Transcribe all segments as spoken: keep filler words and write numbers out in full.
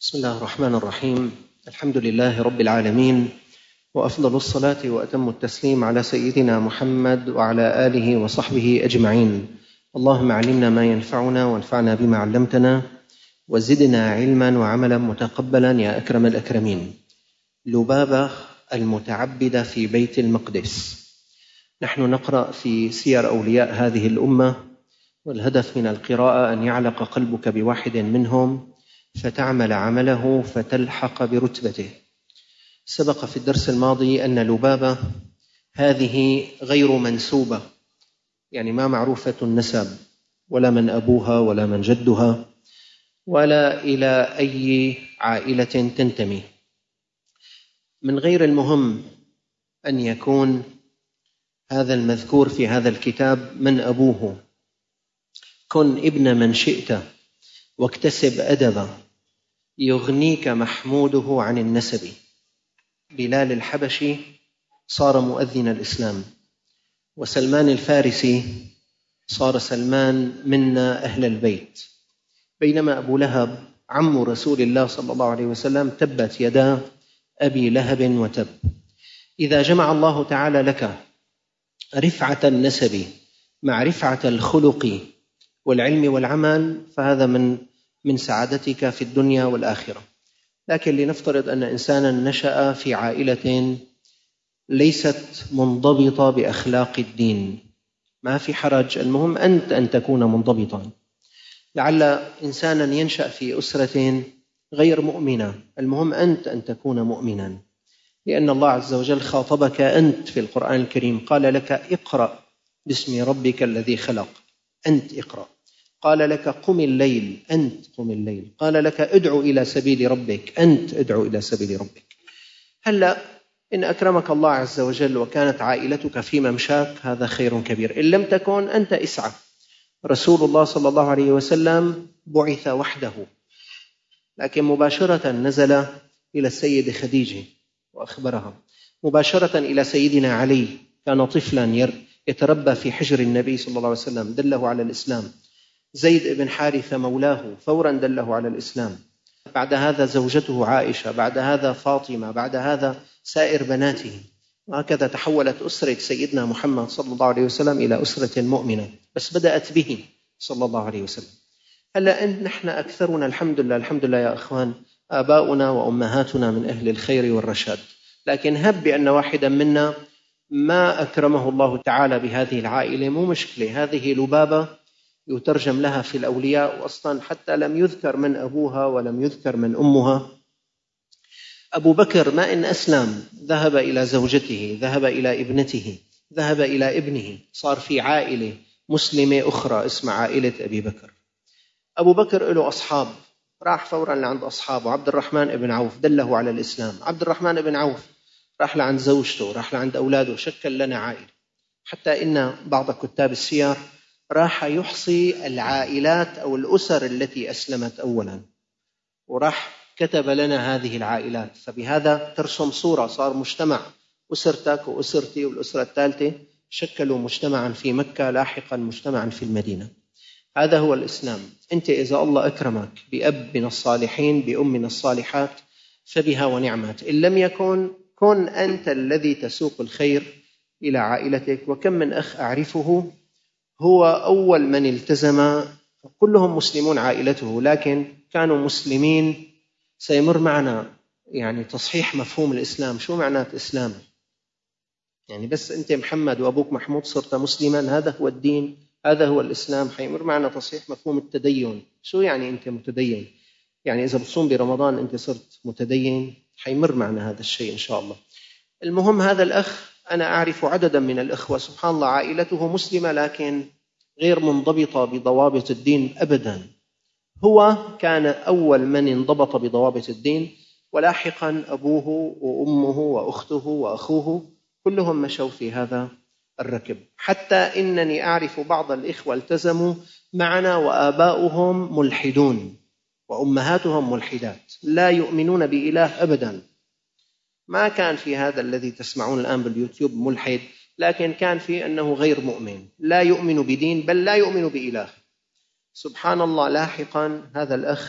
بسم الله الرحمن الرحيم. الحمد لله رب العالمين، وأفضل الصلاة وأتم التسليم على سيدنا محمد وعلى آله وصحبه أجمعين. اللهم علمنا ما ينفعنا وانفعنا بما علمتنا وزدنا علما وعملا متقبلا يا أكرم الأكرمين. لبابة المتعبدة في بيت المقدس. نحن نقرأ في سير أولياء هذه الأمة، والهدف من القراءة أن يعلق قلبك بواحد منهم فتعمل عمله فتلحق برتبته. سبق في الدرس الماضي أن لبابة هذه غير منسوبة، يعني ما معروفة النسب، ولا من أبوها ولا من جدها ولا إلى أي عائلة تنتمي. من غير المهم أن يكون هذا المذكور في هذا الكتاب من أبوه. كن ابن من شئت واكتسب أدبا يغنيك محموده عن النسب. بلال الحبشي صار مؤذن الإسلام، وسلمان الفارسي صار سلمان منا أهل البيت، بينما أبو لهب عم رسول الله صلى الله عليه وسلم تبت يدا أبي لهب وتب. إذا جمع الله تعالى لك رفعة النسب مع رفعة الخلق والعلم والعمل فهذا من من سعادتك في الدنيا والآخرة. لكن لنفترض أن إنسانا نشأ في عائلة ليست منضبطة بأخلاق الدين، ما في حرج، المهم أنت أن تكون منضبطا. لعل إنسانا ينشأ في أسرة غير مؤمنة، المهم أنت أن تكون مؤمنا، لأن الله عز وجل خاطبك أنت في القرآن الكريم، قال لك اقرأ باسم ربك الذي خلق، أنت اقرأ. قال لك قم الليل، أنت قم الليل. قال لك ادعو إلى سبيل ربك، أنت ادعو إلى سبيل ربك. هلأ إن أكرمك الله عز وجل وكانت عائلتك في ممشاك هذا خير كبير، إن لم تكن أنت اسعى. رسول الله صلى الله عليه وسلم بعث وحده، لكن مباشرة نزل إلى السيدة خديجة وأخبرها، مباشرة إلى سيدنا علي، كان طفلا يتربى في حجر النبي صلى الله عليه وسلم دله على الإسلام. زيد بن حارثة مولاه فورا دله على الإسلام. بعد هذا زوجته عائشة، بعد هذا فاطمة، بعد هذا سائر بناته، وهكذا تحولت أسرة سيدنا محمد صلى الله عليه وسلم إلى أسرة مؤمنة، بس بدأت به صلى الله عليه وسلم. هلا إن نحن أكثرنا الحمد لله الحمد لله يا أخوان آباؤنا وأمهاتنا من أهل الخير والرشاد، لكن هب بأن واحدا منا ما أكرمه الله تعالى بهذه العائلة، مو مشكلة، هذه لبابة يترجم لها في الأولياء، وأصلا حتى لم يذكر من أبوها ولم يذكر من أمها. أبو بكر ما إن أسلم ذهب إلى زوجته، ذهب إلى ابنته، ذهب إلى ابنه، صار في عائلة مسلمة أخرى اسمها عائلة أبي بكر. أبو بكر له أصحاب، راح فورا لعند أصحابه. عبد الرحمن بن عوف دله على الإسلام، عبد الرحمن بن عوف راح لعند زوجته، راح لعند أولاده، شكل لنا عائلة. حتى إن بعض كتاب السير راح يحصي العائلات أو الأسر التي أسلمت أولا، وراح كتب لنا هذه العائلات، فبهذا ترسم صورة، صار مجتمع، أسرتك وأسرتي والأسرة الثالثة شكلوا مجتمعا في مكة، لاحقا مجتمعا في المدينة. هذا هو الإسلام. أنت إذا الله أكرمك بأب من الصالحين بأم من الصالحات فبها ونعمت، إن لم يكن كن أنت الذي تسوق الخير إلى عائلتك. وكم من أخ أعرفه هو أول من التزم، كلهم مسلمون عائلته، لكن كانوا مسلمين. سيمر معنا يعني تصحيح مفهوم الإسلام. شو معنى إسلام؟ يعني بس أنت محمد وأبوك محمود صرت مسلما، هذا هو الدين، هذا هو الإسلام. حيمر معنا تصحيح مفهوم التدين. شو يعني أنت متدين؟ يعني إذا بتصوم برمضان أنت صرت متدين؟ حيمر معنا هذا الشيء إن شاء الله. المهم هذا الأخ، أنا أعرف عددا من الأخوة سبحان الله عائلته مسلمة لكن غير منضبطة بضوابط الدين أبدا. هو كان أول من انضبط بضوابط الدين، ولاحقا أبوه وأمه وأخته وأخوه كلهم مشوا في هذا الركب. حتى إنني أعرف بعض الإخوة التزموا معنا وآباؤهم ملحدون وأمهاتهم ملحدات، لا يؤمنون بإله أبدا. ما كان في هذا الذي تسمعون الآن باليوتيوب ملحد، لكن كان في أنه غير مؤمن، لا يؤمن بدين بل لا يؤمن بإله. سبحان الله لاحقا هذا الأخ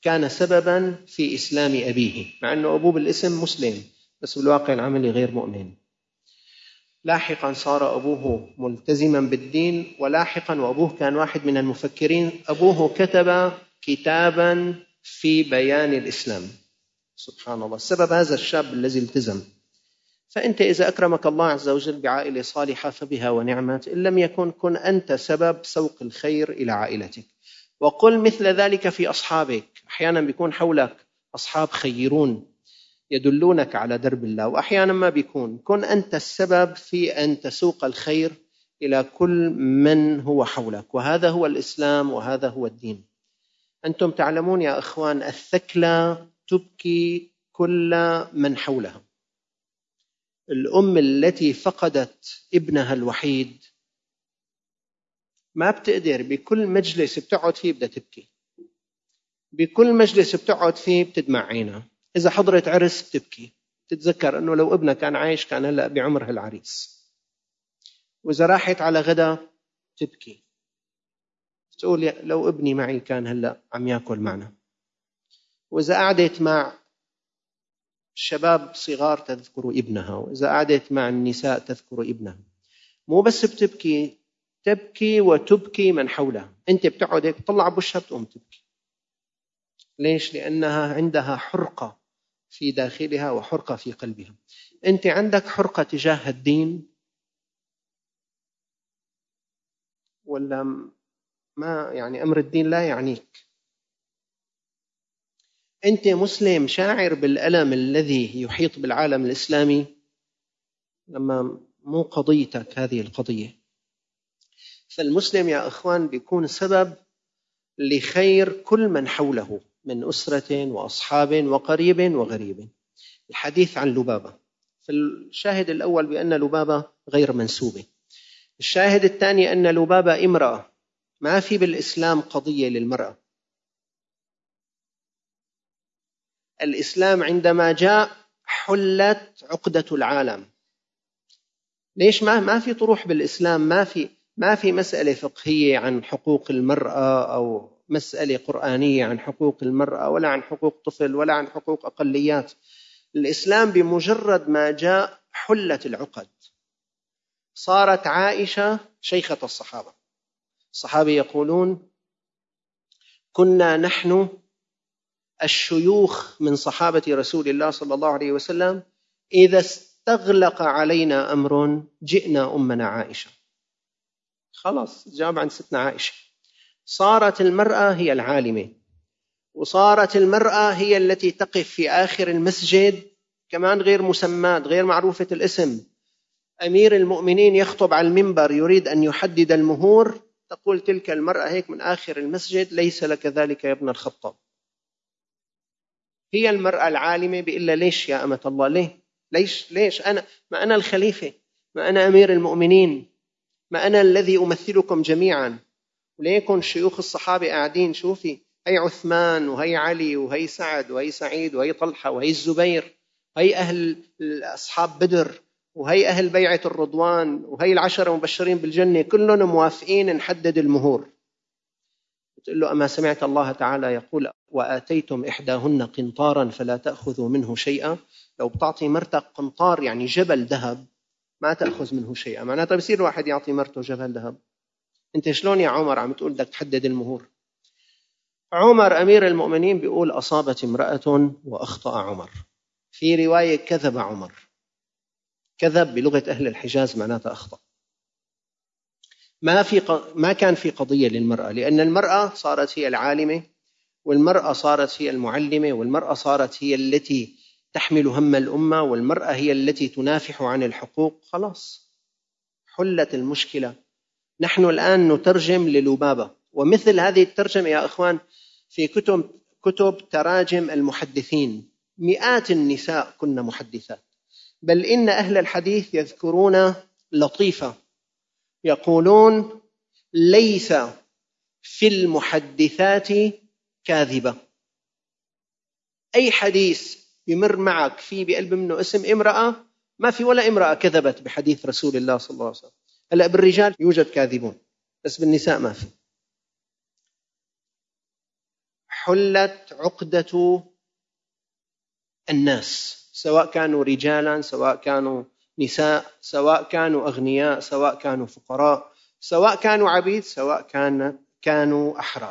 كان سببا في إسلام أبيه، مع أنه أبوه بالاسم مسلم بس بالواقع العملي غير مؤمن. لاحقا صار أبوه ملتزما بالدين، ولاحقا وأبوه كان واحد من المفكرين، أبوه كتب كتابا في بيان الإسلام. سبحان الله، السبب هذا الشاب الذي التزم. فأنت إذا أكرمك الله عز وجل بعائلة صالحة فبها ونعمت، إن لم يكن كن أنت سبب سوق الخير إلى عائلتك. وقل مثل ذلك في أصحابك، أحيانا بيكون حولك أصحاب خيرون يدلونك على درب الله، وأحيانا ما بيكون. كن أنت السبب في أن تسوق الخير إلى كل من هو حولك، وهذا هو الإسلام وهذا هو الدين. أنتم تعلمون يا أخوان، الثكلى تبكي كل من حولها. الأم التي فقدت ابنها الوحيد ما بتقدر، بكل مجلس بتقعد فيه بدها تبكي، بكل مجلس بتقعد فيه بتدمع عينها. إذا حضرت عرس بتبكي، تتذكر أنه لو ابنها كان عايش كان هلأ بعمر هالعريس. وإذا راحت على غدا تبكي، تقول لو ابني معي كان هلأ عم يأكل معنا. وإذا قعدت مع شباب صغار تذكر ابنها، وإذا قعدت مع النساء تذكر ابنها. مو بس بتبكي، تبكي وتبكي من حولها. أنت بتقعد هيك تطلع بوشها بتقوم تبكي. ليش؟ لأنها عندها حرقة في داخلها وحرقة في قلبها. أنت عندك حرقة تجاه الدين ولا ما؟ يعني أمر الدين لا يعنيك. أنت مسلم شاعر بالألم الذي يحيط بالعالم الإسلامي لما مو قضيتك هذه القضية. فالمسلم يا أخوان بيكون سبب لخير كل من حوله من أسرة وأصحاب وقريب وغريب. الحديث عن لبابة، فالشاهد الأول بأن لبابة غير منسوبة. الشاهد الثاني أن لبابة امرأة، ما في بالإسلام قضية للمرأة. الإسلام عندما جاء حلت عقدة العالم. ليش ما ما في طروح بالإسلام؟ ما في ما في مسألة فقهية عن حقوق المرأة أو مسألة قرآنية عن حقوق المرأة ولا عن حقوق طفل ولا عن حقوق أقليات. الإسلام بمجرد ما جاء حلت العقد. صارت عائشة شيخة الصحابة. الصحابة يقولون كنا نحن الشيوخ من صحابة رسول الله صلى الله عليه وسلم، إذا استغلق علينا أمر جئنا أمنا عائشة. خلاص جاب عن ستنا عائشة. صارت المرأة هي العالمة، وصارت المرأة هي التي تقف في آخر المسجد، كمان غير مسمات غير معروفة الاسم. أمير المؤمنين يخطب على المنبر يريد أن يحدد المهور، تقول تلك المرأة هيك من آخر المسجد ليس لك ذلك يا ابن الخطاب. هي المرأة العالمة. بإلا ليش يا أمة الله؟ ليه؟ ليش ليش أنا؟ ما أنا الخليفة، ما أنا أمير المؤمنين، ما أنا الذي أمثلكم جميعا. وليكن شيوخ الصحابة قاعدين، شوفي هي عثمان وهي علي وهي سعد وهي سعيد وهي طلحة وهي الزبير، هي أهل أصحاب بدر وهي أهل بيعة الرضوان وهي العشرة مبشرين بالجنة، كلهم موافقين نحدد المهور. بتقول له أما سمعت الله تعالى يقول وآتيتم إحداهن قنطارا فلا تأخذوا منه شيئا؟ لو بتعطي مرتك قنطار يعني جبل ذهب ما تأخذ منه شيئا. معناتها بصير واحد يعطي مرته جبل ذهب. أنت شلون يا عمر عم تقول بدك تحدد المهور؟ عمر أمير المؤمنين بيقول أصابت امرأة وأخطأ عمر. في رواية كذب عمر. كذب بلغة أهل الحجاز معناتها أخطأ. ما في ق... ما كان في قضية للمرأة، لأن المرأة صارت هي العالمة، والمرأة صارت هي المعلمة، والمرأة صارت هي التي تحمل هم الأمة، والمرأة هي التي تنافح عن الحقوق. خلاص حلت المشكلة. نحن الآن نترجم للبابة، ومثل هذه الترجمة يا أخوان في كتب كتب تراجم المحدثين. مئات النساء كن محدثات، بل إن أهل الحديث يذكرون لطيفة، يقولون ليس في المحدثات كاذبة. أي حديث يمر معك في بقلب منه اسم امرأة، ما في ولا امرأة كذبت بحديث رسول الله صلى الله عليه وسلم. هلأ بالرجال يوجد كاذبون بس بالنساء ما في. حلت عقدة الناس، سواء كانوا رجالا، سواء كانوا نساء، سواء كانوا أغنياء، سواء كانوا فقراء، سواء كانوا عبيد، سواء كان كانوا أحرار.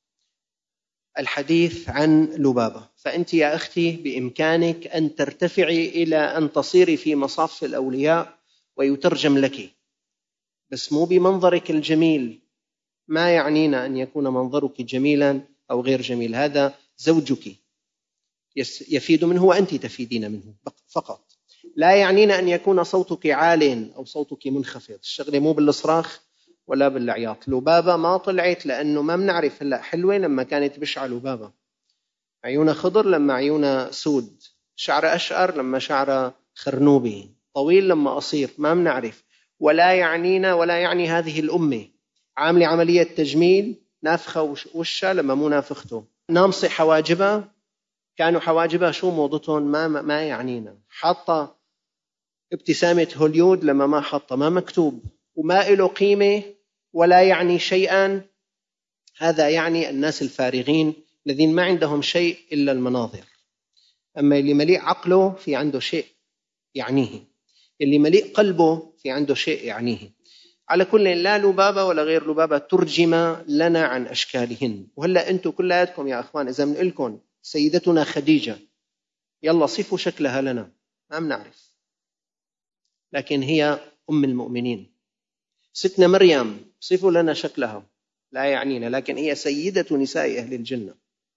الحديث عن لبابة. فأنت يا أختي بإمكانك أن ترتفعي إلى أن تصيري في مصاف الأولياء ويترجم لك، بس مو بمنظرك الجميل. ما يعنينا أن يكون منظرك جميلا أو غير جميل، هذا زوجك يفيد منه وأنت تفيدين منه فقط. لا يعنينا أن يكون صوتك عال أو صوتك منخفض. الشغلة مو بالصراخ ولا بالعياط. لبابة ما طلعت لأنه ما بنعرف. هلأ حلوة لما كانت بشعة لبابة، عيونها خضر لما عيونها سود، شعر أشقر لما شعر خرنوبي، طويل لما قصير، ما بنعرف. ولا يعنينا ولا يعني هذه الأمة عاملة عملية تجميل نافخة وشها لما مو نافخته، نامصة حواجبها، كانوا حواجبها شو موضتهم، ما ما يعنينا. حاطة ابتسامة هوليود لما ما حاطة، ما مكتوب، وما له قيمة ولا يعني شيئا. هذا يعني الناس الفارغين الذين ما عندهم شيء إلا المناظر. أما اللي مليء عقله في عنده شيء يعنيه، اللي مليء قلبه في عنده شيء يعنيه. على كل، لا لبابة ولا غير لبابة ترجم لنا عن أشكالهن. وهلأ أنتم كلاتكم يا أخوان إذا من لكم سيدتنا خديجة، يلا صفوا شكلها لنا، ما بنعرف، لكن هي أم المؤمنين. ستنا مريم صفوا لنا شكلها، لا يعنينا، لكن هي سيدة نساء أهل الجنة.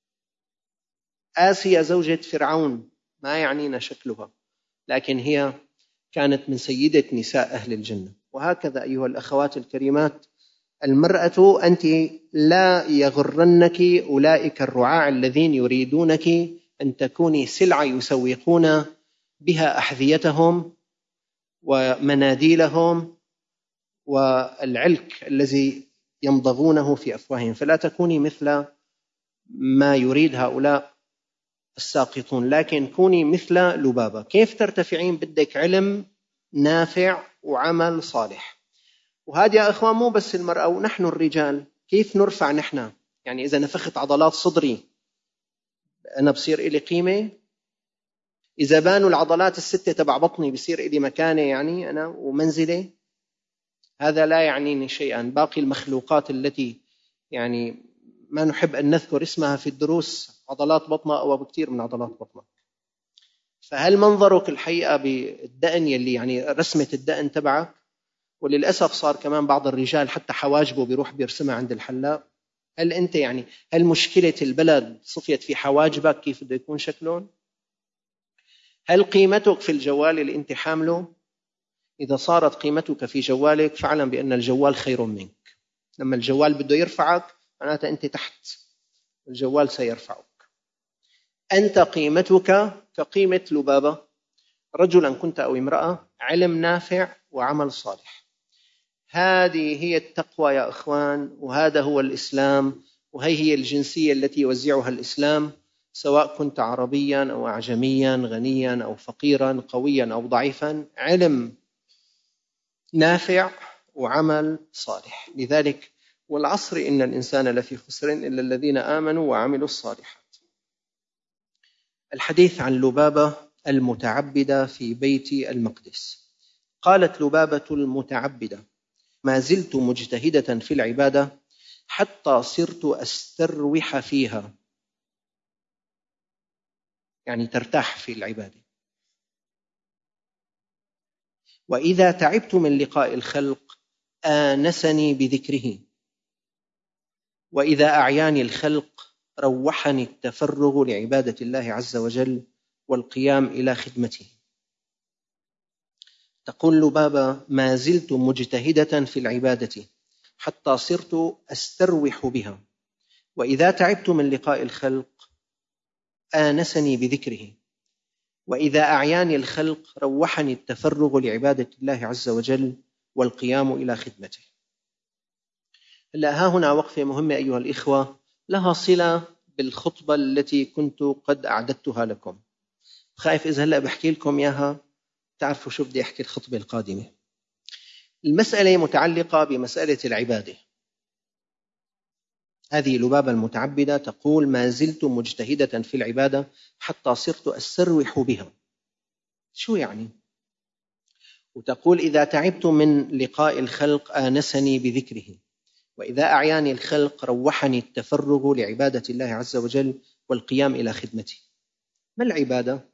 آسيا زوجة فرعون، ما يعنينا شكلها، لكن هي كانت من سيدة نساء أهل الجنة. وهكذا أيها الأخوات الكريمات، المرأة أنت لا يغرنك أولئك الرعاع الذين يريدونك أن تكوني سلعة يسوقون بها أحذيتهم ومناديلهم والعلك الذي يمضغونه في أفواههم. فلا تكوني مثل ما يريد هؤلاء الساقطون، لكن كوني مثل لبابة. كيف ترتفعين؟ بدك علم نافع وعمل صالح. وهذا يا أخوان مو بس المرأة، ونحن الرجال كيف نرفع نحن؟ يعني إذا نفخت عضلات صدري أنا بصير إلي قيمة؟ إذا بانوا العضلات الستة تبع بطني بصير إلي مكانة يعني أنا ومنزلة؟ هذا لا يعنيني شيئا. باقي المخلوقات التي يعني ما نحب أن نذكر اسمها في الدروس عضلات بطنها أو بكثير من عضلات بطنها. فهل منظرك الحقيقة بالدقن يلي يعني رسمة الدقن تبعك؟ وللأسف صار كمان بعض الرجال حتى حواجبه بيروح بيرسمها عند الحلاق. هل أنت يعني هل مشكلة البلد صفيت في حواجبك كيف بده يكون شكلهم؟ هل قيمتك في الجوال اللي أنت حامله؟ إذا صارت قيمتك في جوالك فاعلم بأن الجوال خير منك. لما الجوال بده يرفعك معناته أنت تحت، الجوال سيرفعك. أنت قيمتك كقيمة لبابة، رجلا كنت أو امرأة، علم نافع وعمل صالح. هذه هي التقوى يا أخوان، وهذا هو الإسلام، وهي هي الجنسية التي يوزعها الإسلام، سواء كنت عربيا أو أعجميا، غنيا أو فقيرا، قويا أو ضعيفا، علم نافع وعمل صالح. لذلك والعصر إن الإنسان لفي خسر إلا الذين آمنوا وعملوا الصالحات. الحديث عن لبابة المتعبدة في بيت المقدس. قالت لبابة المتعبدة: ما زلت مجتهدة في العبادة حتى صرت أستروح فيها، يعني ترتاح في العبادة. وإذا تعبت من لقاء الخلق آنسني بذكره، وإذا أعياني الخلق روحني التفرغ لعبادة الله عز وجل والقيام إلى خدمته. تقول لبابة: ما زلت مجتهدة في العبادة حتى صرت أستروح بها، وإذا تعبت من لقاء الخلق آنسني بذكره، وإذا أعياني الخلق روحني التفرغ لعبادة الله عز وجل والقيام إلى خدمته. هلا ها هنا وقفة مهمة أيها الإخوة، لها صلة بالخطبة التي كنت قد أعددتها لكم. خايف إذا هلا بحكي لكم إياها تعرفوا شو بدي أحكي الخطبة القادمة. المسألة متعلقة بمسألة العبادة. هذه لبابة المتعبدة تقول: ما زلت مجتهدة في العبادة حتى صرت أستروح بها. شو يعني؟ وتقول: إذا تعبت من لقاء الخلق آنسني بذكره، وإذا أعياني الخلق روحني التفرغ لعبادة الله عز وجل والقيام إلى خدمته. ما العبادة؟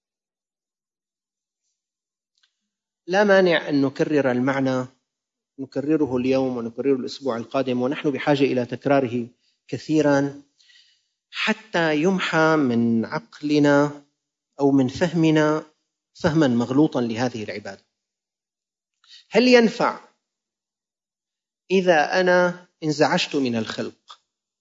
لا مانع أن نكرر المعنى، نكرره اليوم ونكرره الأسبوع القادم، ونحن بحاجة إلى تكراره كثيرا حتى يمحى من عقلنا أو من فهمنا فهما مغلوطا لهذه العبادة. هل ينفع إذا أنا انزعجت من الخلق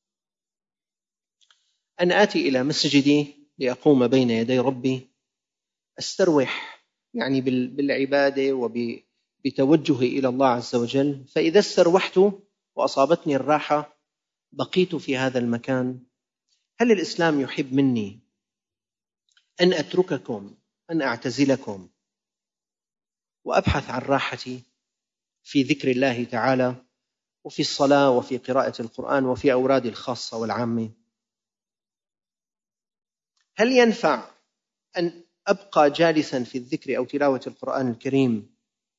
أن آتي إلى مسجدي لأقوم بين يدي ربي أستروح يعني بالعبادة وبتوجهي إلى الله عز وجل، فإذا استروحت وأصابتني الراحة بقيت في هذا المكان؟ هل الإسلام يحب مني أن أترككم، أن أعتزلكم وأبحث عن راحتي في ذكر الله تعالى وفي الصلاة وفي قراءة القرآن وفي أورادي الخاصة والعامة؟ هل ينفع أن أبقى جالسا في الذكر أو تلاوة القرآن الكريم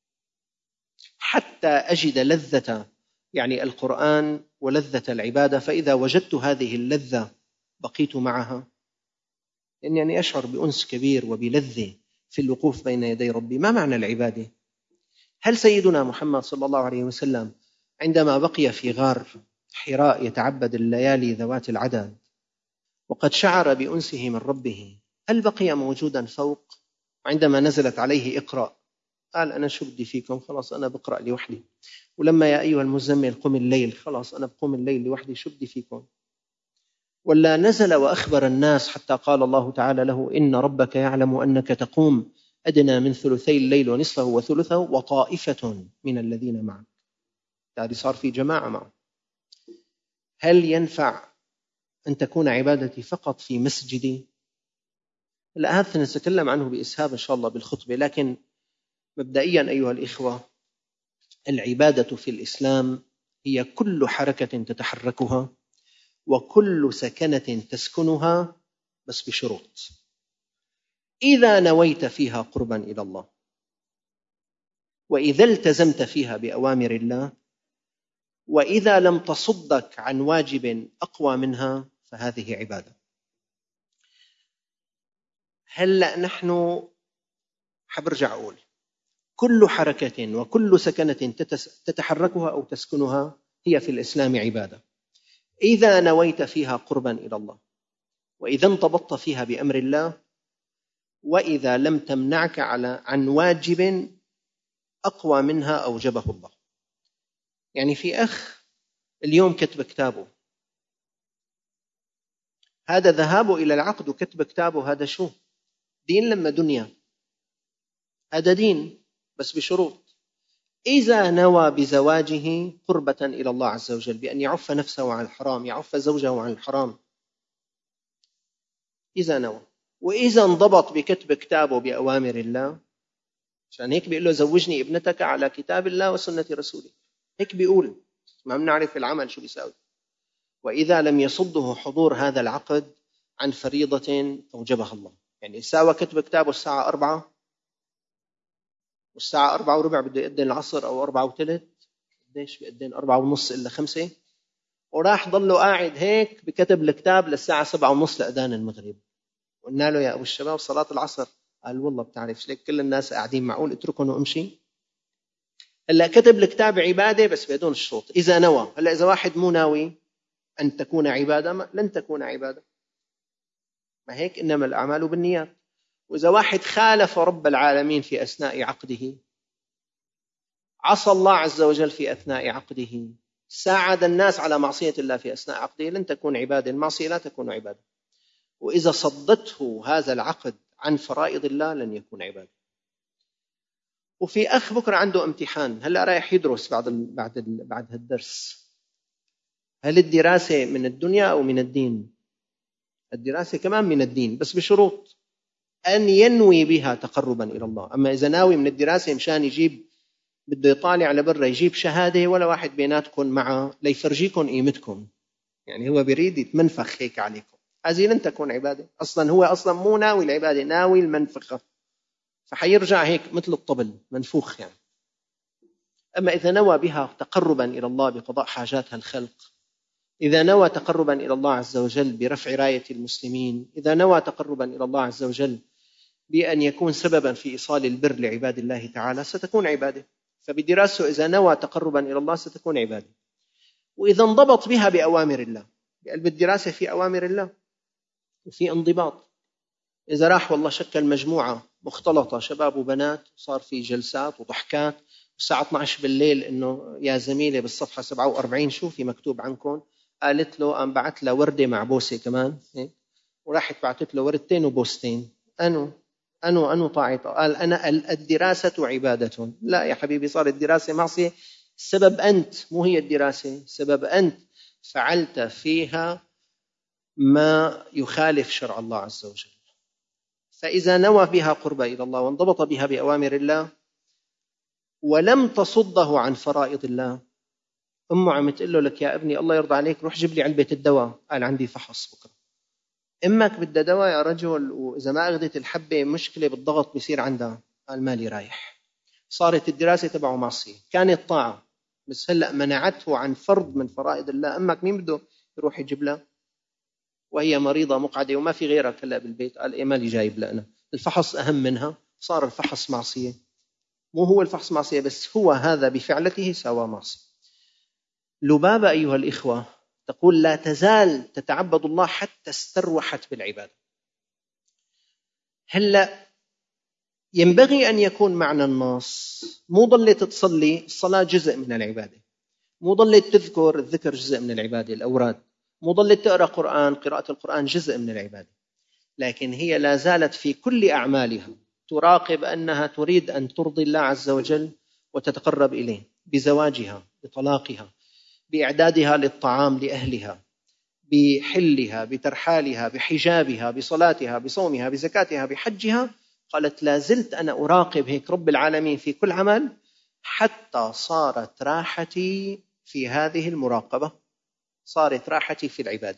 حتى أجد لذة يعني القرآن ولذة العبادة، فإذا وجدت هذه اللذة بقيت معها؟ إنني أشعر بأنس كبير وبلذة في الوقوف بين يدي ربي. ما معنى العبادة؟ هل سيدنا محمد صلى الله عليه وسلم عندما بقي في غار حراء يتعبد الليالي ذوات العدد وقد شعر بأنسه من ربه، هل بقي موجودا فوق؟ وعندما نزلت عليه اقرأ قال: أنا شو بدي فيكم، خلاص أنا بقرأ لوحدي. ولما يا أيها المزمل قم الليل، خلاص أنا بقوم الليل لوحدي، شو بدي فيكم؟ ولا نزل وأخبر الناس حتى قال الله تعالى له: إن ربك يعلم أنك تقوم أدنى من ثلثي الليل ونصفه وثلثه وطائفة من الذين معك. هذه صار في جماعة معه. هل ينفع أن تكون عبادتي فقط في مسجدي؟ لا، هذا نتكلم عنه بإسهاب إن شاء الله بالخطبة، لكن مبدئيا أيها الإخوة، العبادة في الإسلام هي كل حركة تتحركها وكل سكنة تسكنها، بس بشروط. إذا نويت فيها قربا إلى الله، وإذا التزمت فيها بأوامر الله، وإذا لم تصدك عن واجب أقوى منها، فهذه عبادة. هلأ نحن حبرجع أقول كل حركة وكل سكنة تتحركها أو تسكنها هي في الإسلام عبادة، إذا نويت فيها قربا إلى الله، وإذا انضبطت فيها بأمر الله، وإذا لم تمنعك على عن واجب أقوى منها أوجبه الله. يعني في أخ اليوم كتب كتابه، هذا ذهابه إلى العقد وكتب كتابه، هذا شو؟ دين لما دنيا؟ هذا دين بس بشروط. إذا نوى بزواجه قربة إلى الله عز وجل بأن يعف نفسه عن الحرام، يعف زوجه عن الحرام، إذا نوى، وإذا انضبط بكتب كتابه بأوامر الله، عشان هيك بيقول له: زوجني ابنتك على كتاب الله وسنة رسوله، هيك بيقول، ما بنعرف العمل شو بيساوي. وإذا لم يصده حضور هذا العقد عن فريضة أوجبها الله. يعني ساوى كتب كتابه الساعة أربعة، والساعة أربعة وربع بده يأذن العصر، أو أربعة وثلث، قديش بيأذن؟ أربعة ونص إلا خمسة، وراح ضله قاعد هيك بكتب الكتاب للساعة سبعة ونص لأذان المغرب. قلنا له: يا أبو الشباب صلاة العصر. قال: والله بتعرف ليك كل الناس قاعدين، معقول اتركهم وامشي؟ هلا كتب الكتاب عبادة بس بدون الشروط، إذا نوى. هلا إذا واحد مو ناوي أن تكون عبادة، لن تكون عبادة. ما هيك؟ إنما الأعمال بالنيات. وإذا واحد خالف رب العالمين في أثناء عقده، عصى الله عز وجل في أثناء عقده، ساعد الناس على معصية الله في أثناء عقده، لن تكون عبادة. المعصية لا تكون عبادة. وإذا صدته هذا العقد عن فرائض الله لن يكون عبادة. وفي أخ بكرة عنده امتحان، هلأ رايح يدرس بعد ال بعد ال بعد هالدرس. هل الدراسة من الدنيا أو من الدين؟ الدراسة كمان من الدين، بس بشروط أن ينوي بها تقربا إلى الله. أما إذا ناوي من الدراسة مشان يجيب، بده يطالع لبرا يجيب شهادة، ولا واحد بيناتكم معه ليفرجيكم قيمتكم، يعني هو بيريد يتمنفخ هيك عليكم. هذه لن تكون عبادة أصلا، هو أصلا مو ناوي العبادة، ناوي المنفخة، فحيرجع هيك مثل الطبل منفوخ يعني. أما إذا نوى بها تقربا إلى الله بقضاء حاجات الخلق، إذا نوى تقربا إلى الله عز وجل برفع راية المسلمين، إذا نوى تقربا إلى الله عز وجل بأن يكون سببا في إيصال البر لعباد الله تعالى، ستكون عبادة. فبدراسته إذا نوى تقربا إلى الله ستكون عبادة. وإذا انضبط بها بأوامر الله، بقلب الدراسة في أوامر الله وفي انضباط. إذا راح والله شكل مجموعة مختلطة شباب وبنات، صار في جلسات وضحكات، الساعة اثني عشر بالليل إنه يا زميلة بالصفحة سبعة وأربعين شو في مكتوب عنكم، قالت له قام بعت له وردة مع بوسة كمان، وراحت بعتت له وردتين وبوستين. أنو أنو أنو طاعة؟ قال أنا الدراسة عبادة. لا يا حبيبي، صار الدراسة معصية. السبب أنت، مو هي الدراسة، سبب أنت فعلت فيها ما يخالف شرع الله عز وجل. فإذا نوى بها قرب إلى الله وانضبط بها بأوامر الله ولم تصده عن فرائض الله، أمه عم تقول له لك يا ابني الله يرضى عليك روح جيب لي علبة الدواء، قال عندي فحص بكرة. أمك بدها دواء يا رجل، وإذا ما أخذت الحبة مشكلة بالضغط بيصير عندها، قال مالي رايح. صارت الدراسة تبعه معصية، كانت طاعة بس هلأ منعته عن فرض من فرائض الله. أمك مين بده يروح يجيب لها وهي مريضة مقعدة وما في غيرك هلأ بالبيت؟ قال إيه مالي جايب لأنا، الفحص أهم منها. صار الفحص معصية. مو هو الفحص معصية بس هو هذا بفعلته سوى معصية. لبابة أيها الإخوة تقول لا تزال تتعبد الله حتى استروحت بالعبادة. هلأ ينبغي أن يكون معنى النص مو ضلت تصلي، الصلاة جزء من العبادة، مو ضلت تذكر، الذكر جزء من العبادة، الأوراد، مو ضلت تقرأ قرآن، قراءة القرآن جزء من العبادة، لكن هي لا زالت في كل أعمالها تراقب أنها تريد أن ترضي الله عز وجل وتتقرب إليه، بزواجها، بطلاقها، بإعدادها للطعام لأهلها، بحلها، بترحالها، بحجابها، بصلاتها، بصومها، بزكاتها، بحجها. قالت لا زلت أنا أراقب هيك رب العالمين في كل عمل حتى صارت راحتي في هذه المراقبة، صارت راحتي في العبادة.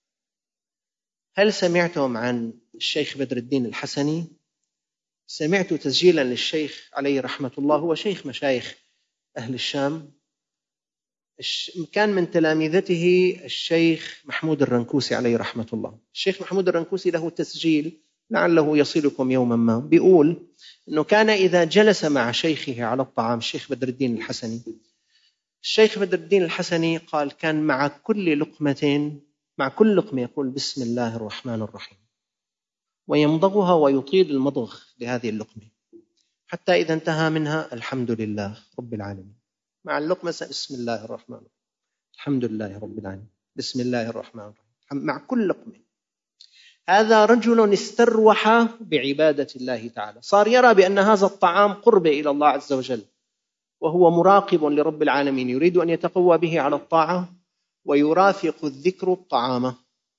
هل سمعتم عن الشيخ بدر الدين الحسني؟ سمعت تسجيلا للشيخ عليه رحمة الله، هو شيخ مشايخ أهل الشام، كان من تلامذته الشيخ محمود الرنكوسي عليه رحمة الله. الشيخ محمود الرنكوسي له تسجيل لعله يصلكم يوما ما، بيقول أنه كان إذا جلس مع شيخه على الطعام، الشيخ بدر الدين الحسني، الشيخ بدر الدين الحسني قال كان مع كل لقمة مع كل لقمة يقول بسم الله الرحمن الرحيم، ويمضغها ويطيل المضغ لهذه اللقمة، حتى إذا انتهى منها الحمد لله رب العالمين. مع اللقمة بسم الله الرحمن الرحيم، الحمد لله رب العالمين، بسم الله الرحمن الرحيم، مع كل لقمة. هذا رجل استروح بعبادة الله تعالى، صار يرى بأن هذا الطعام قرب إلى الله عز وجل، وهو مراقب لرب العالمين يريد أن يتقوى به على الطاعة، ويرافق الذكر الطعام.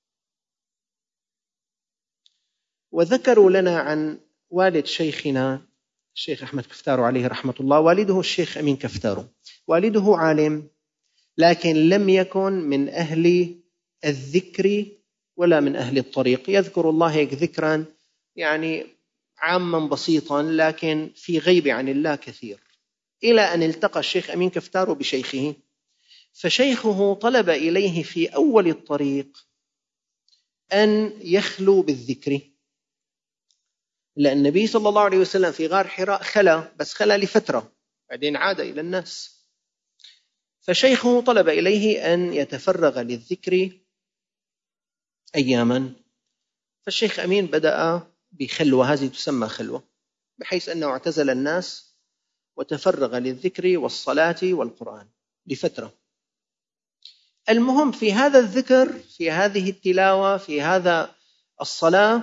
وذكروا لنا عن والد شيخنا الشيخ أحمد كفتارو عليه رحمة الله، والده الشيخ أمين كفتارو، والده عالم لكن لم يكن من أهل الذكر ولا من أهل الطريق، يذكر الله هيك ذكرا يعني عاما بسيطا لكن في غيبة عن الله كثير، إلى أن التقى الشيخ أمين كفتارو بشيخه، فشيخه طلب إليه في أول الطريق أن يخلو بالذكر، لأن النبي صلى الله عليه وسلم في غار حراء خلا، بس خلا لفترة بعدين عاد إلى الناس. فشيخه طلب إليه أن يتفرغ للذكر أياما، فالشيخ أمين بدأ بخلوة، هذه تسمى خلوة، بحيث أنه اعتزل الناس وتفرغ للذكر والصلاة والقرآن لفترة. المهم في هذا الذكر، في هذه التلاوة، في هذا الصلاة،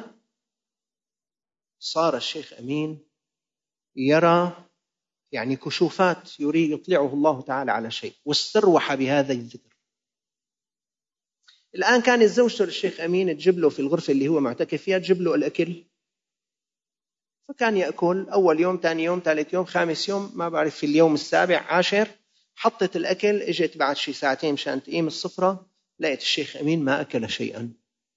صار الشيخ أمين يرى يعني كشوفات، يريد يطلعه الله تعالى على شيء، واستروح بهذا الذكر. الآن كان الزوجة للشيخ أمين تجيب له في الغرفة اللي هو معتكف فيها، تجيب له الأكل، فكان يأكل أول يوم، ثاني يوم، ثالث يوم، خامس يوم، ما بعرف في اليوم السابع عاشر حطت الأكل، اجت بعد شي ساعتين مشان تقيم السفرة، لقيت الشيخ أمين ما أكل شيئا.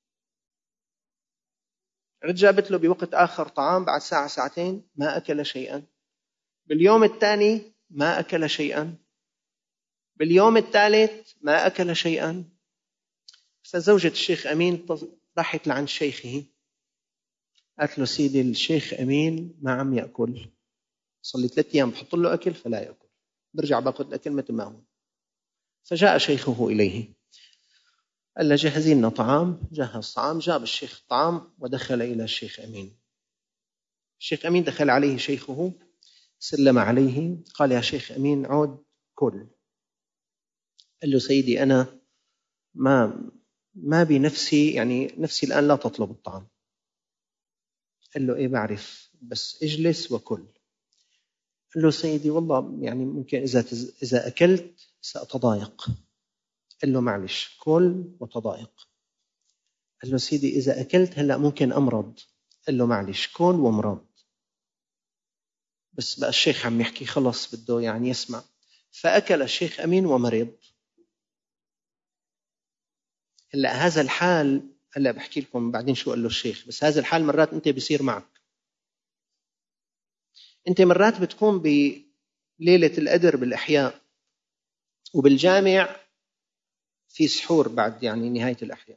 رد جابت له بوقت آخر طعام بعد ساعة ساعتين ما أكل شيئا. باليوم الثاني ما أكل شيئا. باليوم الثالث ما أكل شيئا. فزوجة الشيخ أمين راحت لعند شيخه قالت له سيدي الشيخ أمين ما عم يأكل، صلي ثلاثة أيام بحط له أكل فلا يأكل، برجع باخذ الأكل مثل ما هو. فجاء شيخه إليه قال له جهزي لنا طعام. جهز طعام، جاب الشيخ الطعام ودخل إلى الشيخ أمين. الشيخ أمين دخل عليه شيخه، سلم عليه، قال يا شيخ أمين عود كل. قال له سيدي أنا ما ما بنفسي، يعني نفسي الآن لا تطلب الطعام. قال له إيه بعرف، بس اجلس وكل. قال له سيدي والله يعني ممكن إذا إذا أكلت سأتضايق. قال له معلش كل وتضايق. قال له سيدي إذا أكلت هلأ ممكن أمرض. قال له معلش كل ومرض. بس بقى الشيخ عم يحكي خلص بده يعني يسمع. فأكل الشيخ أمين ومرض. هلأ هذا الحال، هلأ بحكي لكم بعدين شو قال له الشيخ، بس هذا الحال مرات أنت بيصير معك. أنت مرات بتكون بليلة القدر بالإحياء وبالجامع في سحور بعد يعني نهاية الإحياء،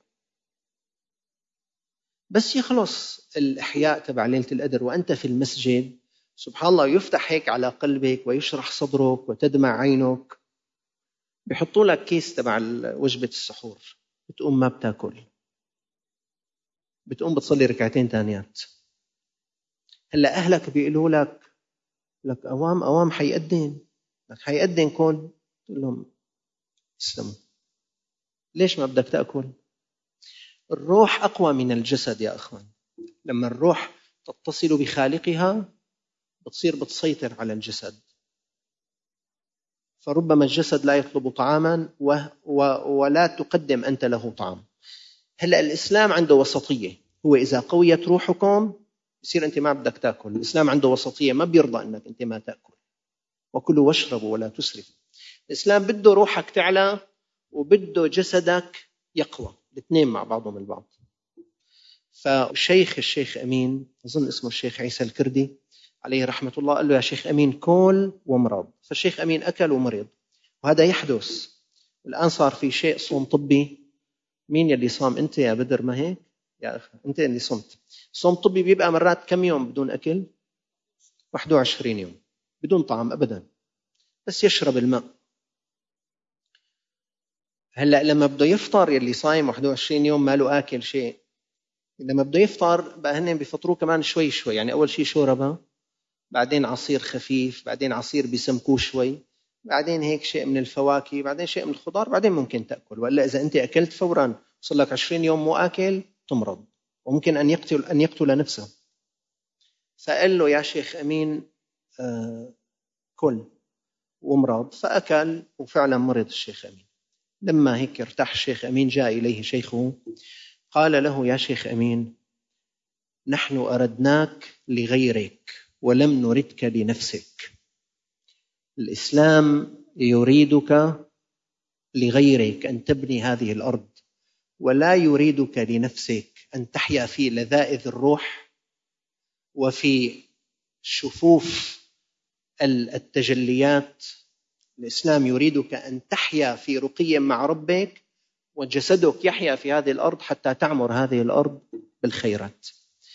بس يخلص الإحياء تبع ليلة القدر وأنت في المسجد، سبحان الله يفتح هيك على قلبك ويشرح صدرك وتدمع عينك، بيحطوا لك كيس تبع وجبة السحور، بتقوم ما بتاكل، بتقوم بتصلي ركعتين تانيات. هلا أهلك بيقولوا لك لك أوام أوام حيقدن لك حيقدن كل، تقول لهم اسلموا، ليش ما بدك تأكل؟ الروح أقوى من الجسد يا أخوان. لما الروح تتصل بخالقها بتصير بتسيطر على الجسد. فربما الجسد لا يطلب طعاما و... و... ولا تقدم أنت له طعام. هلأ الإسلام عنده وسطية، هو إذا قويت روحكم يصير أنت ما بدك تأكل. الإسلام عنده وسطية، ما بيرضى أنك أنت ما تأكل. وكلوا واشربوا ولا تسرفوا. الإسلام بده روحك تعلى وبده جسدك يقوى، الاثنين مع بعضهم البعض. فالشيخ الشيخ أمين، أظن اسمه الشيخ عيسى الكردي عليه رحمة الله، قال له يا شيخ أمين كل ومرض. فالشيخ أمين أكل ومرض، وهذا يحدث. الآن صار في شيء صوم طبي. مين يلي صام؟ أنت يا بدر، ما هيك يا أخي؟ أنت اللي صمت. صوم طبي بيبقى مرات كم يوم بدون أكل؟ واحد وعشرين يوم بدون طعام أبدا، بس يشرب الماء. هلأ لما بده يفطر يلي صايم واحد وعشرين يوم ما له آكل شيء، لما بده يفطر بقى هن بيفطروا كمان شوي شوي، يعني أول شيء شوربة، بعدين عصير خفيف، بعدين عصير بيسمكوه شوي، بعدين هيك شيء من الفواكه، بعدين شيء من الخضار، بعدين ممكن تأكل. وإلا إذا أنت أكلت فوراً صار لك عشرين يوم مو آكل تمرض، وممكن أن يقتل أن يقتل نفسه. فقال له يا شيخ أمين آه كل ومرض. فأكل وفعلا مرض الشيخ أمين. لما هيك ارتاح الشيخ أمين جاء إليه شيخه قال له يا شيخ أمين نحن أردناك لغيرك ولم نردك لنفسك. الإسلام يريدك لغيرك أن تبني هذه الأرض، ولا يريدك لنفسك أن تحيا في لذائذ الروح وفي شفوف التجليات. الإسلام يريدك أن تحيا في رقي مع ربك، وجسدك يحيا في هذه الأرض حتى تعمر هذه الأرض بالخيرات.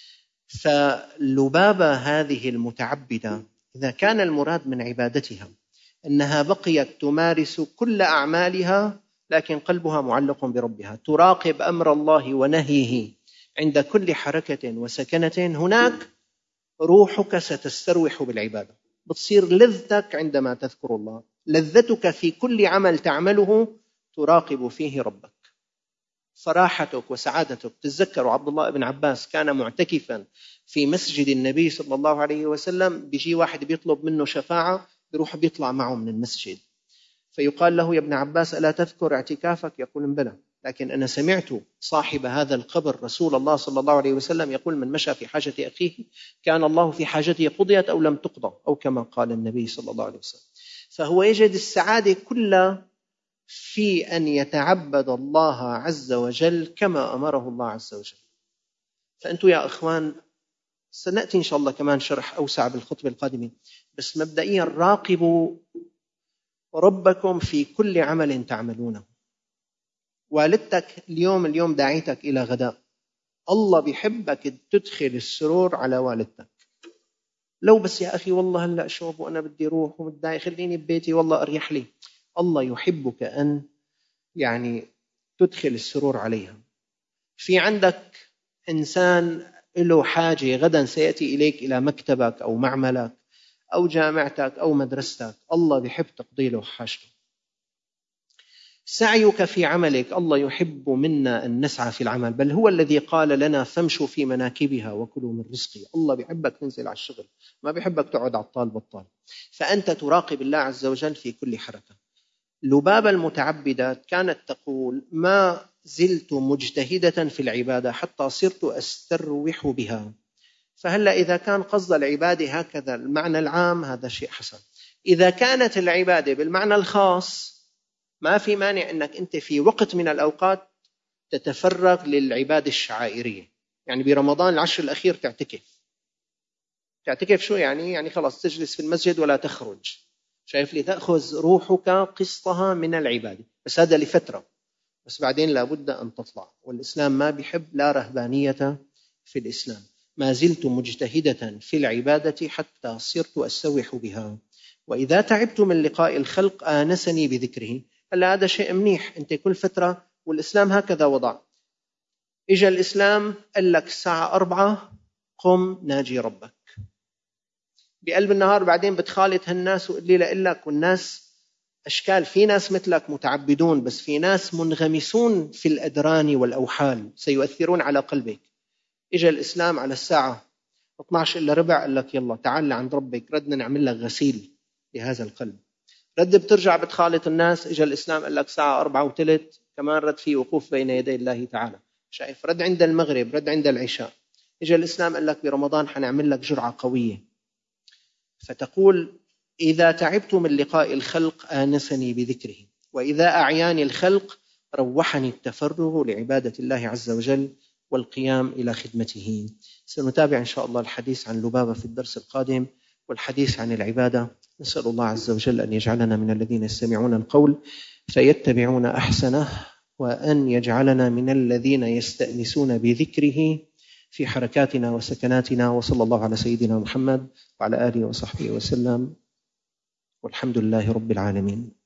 فلبابة هذه المتعبدة إذا كان المراد من عبادتها أنها بقيت تمارس كل أعمالها لكن قلبها معلق بربها، تراقب أمر الله ونهيه عند كل حركة وسكنة، هناك روحك ستستروح بالعبادة. بتصير لذتك عندما تذكر الله، لذتك في كل عمل تعمله تراقب فيه ربك، فراحتك وسعادتك. تذكروا عبد الله بن عباس كان معتكفا في مسجد النبي صلى الله عليه وسلم، بيجي واحد بيطلب منه شفاعة بيروح بيطلع معه من المسجد، فيقال له يا ابن عباس ألا تذكر اعتكافك؟ يقول بلى، لكن أنا سمعت صاحب هذا القبر رسول الله صلى الله عليه وسلم يقول من مشى في حاجة أخيه كان الله في حاجته قضيت أو لم تقضى، أو كما قال النبي صلى الله عليه وسلم. فهو يجد السعادة كلها في أن يتعبد الله عز وجل كما أمره الله عز وجل. فأنتم يا إخوان سنأتي إن شاء الله كمان شرح أوسع بالخطبة القادمة، بس مبدئيا راقبوا ربكم في كل عمل تعملونه. والدتك اليوم اليوم داعيتك إلى غداء، الله بيحبك تدخل السرور على والدتك. لو بس يا أخي والله هلأ شوب وأنا بدي روح ومتضايق خليني ببيتي والله أريح لي، الله يحبك أن يعني تدخل السرور عليها. في عندك إنسان له حاجة غدا سيأتي إليك إلى مكتبك أو معملك أو جامعتك أو مدرستك، الله بيحب تقضي له حاجته. سعيك في عملك، الله يحب منا أن نسعى في العمل، بل هو الذي قال لنا فامشوا في مناكبها وكلوا من رزقه. الله بيحبك تنزل على الشغل، ما بيحبك تقعد على الطال بطال. فأنت تراقب الله عز وجل في كل حركة. لبابة المتعبدة كانت تقول ما زلت مجتهدة في العبادة حتى صرت أستروح بها. فهلأ إذا كان قصد العبادة هكذا المعنى العام هذا شيء حسن. إذا كانت العبادة بالمعنى الخاص ما في مانع أنك أنت في وقت من الأوقات تتفرغ للعبادة الشعائرية. يعني برمضان العشر الأخير تعتكف. تعتكف شو يعني؟ يعني خلاص تجلس في المسجد ولا تخرج. شايف لي تأخذ روحك قسطها من العبادة، بس هذا لفترة، بس بعدين لابد أن تطلع. والإسلام ما بيحب لا رهبانية في الإسلام. ما زلت مجتهدة في العبادة حتى صرت أستوح بها، وإذا تعبت من لقاء الخلق آنسني بذكره. هلا هذا شيء منيح، أنت كل فترة، والإسلام هكذا وضع. إجا الإسلام قال لك الساعة أربعة قم ناجي ربك. بقلب النهار بعدين بتخالط هالناس وقل لي لك، والناس أشكال، في ناس مثلك متعبدون، بس في ناس منغمسون في الأدران والأوحال سيؤثرون على قلبك. إجا الإسلام على الساعة اثني عشر إلا ربع قال لك يلا تعال عند ربك، ردنا نعمل لك غسيل لهذا القلب. رد بترجع بتخالط الناس، إجا الإسلام قال لك ساعة أربعة وثلث كمان رد فيه وقوف بين يدي الله تعالى. شايف؟ رد عند المغرب، رد عند العشاء. إجا الإسلام قال لك برمضان حنعمل لك جرعة قوية. فتقول إذا تعبت من لقاء الخلق آنسني بذكره، وإذا أعياني الخلق روحني التفرغ لعبادة الله عز وجل والقيام إلى خدمته. سنتابع إن شاء الله الحديث عن لبابة في الدرس القادم، والحديث عن العبادة. نسأل الله عز وجل أن يجعلنا من الذين يستمعون القول فيتبعون أحسنه، وأن يجعلنا من الذين يستأنسون بذكره في حركاتنا وسكناتنا. وصلى الله على سيدنا محمد وعلى آله وصحبه وسلم، والحمد لله رب العالمين.